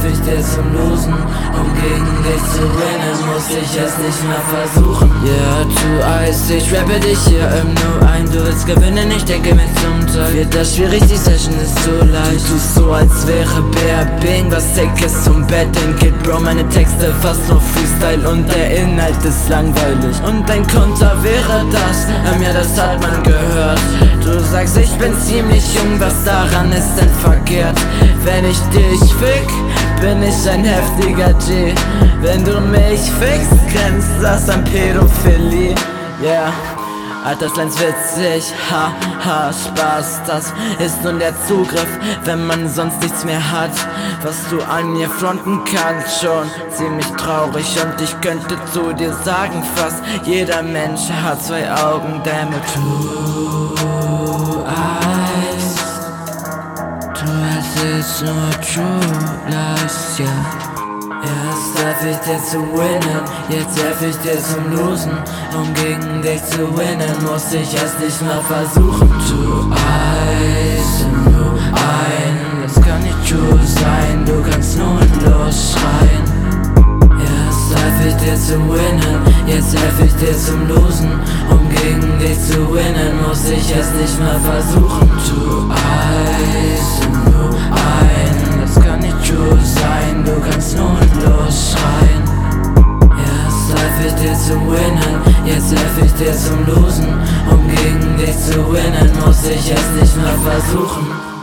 ich dir zum Losen. Um gegen dich zu winnen, muss ich es nicht mehr versuchen. Yeah, to Ice, ich rappe dich hier im Nu ein. Du willst gewinnen, ich denke mir zum Teil wird das schwierig, die Session ist so leicht. Du tust so, als wäre Bing was Sickes zum Bett in Kid Bro, meine Texte fast nur Freestyle und der Inhalt ist langweilig. Und dein Konter wäre das, ja das hat man gehört. Du sagst, ich bin ziemlich jung, was daran ist denn verkehrt? Wenn ich dich fick, bin ich ein heftiger G. Wenn du mich fickst, grenzt das an Pädophilie. Yeah, Alterslines witzig, haha, Spaß, das ist nun der Zugriff, wenn man sonst nichts mehr hat, was du an mir fronten kannst, schon ziemlich traurig und ich könnte zu dir sagen, fast jeder Mensch hat zwei Augen, damn it. True Eyes, du hättest nur True Lies, yeah. Erst darf ich dir zu winnen, jetzt helf ich dir zum Losen. Um gegen dich zu winnen, muss ich es nicht mal versuchen. True Eyes in nur ein, das kann nicht true sein, du kannst nur losschreien. Erst darf ich dir zu winnen, jetzt helf ich dir zum Losen. Um gegen dich zu winnen, muss ich es nicht mal versuchen. True Eyes in nur ein, das kann nicht true sein, du kannst nur losschreien. Erst helf ich dir zu winnen, jetzt helf ich dir zum Losen. Um gegen dich zu winnen, muss ich es nicht mehr versuchen.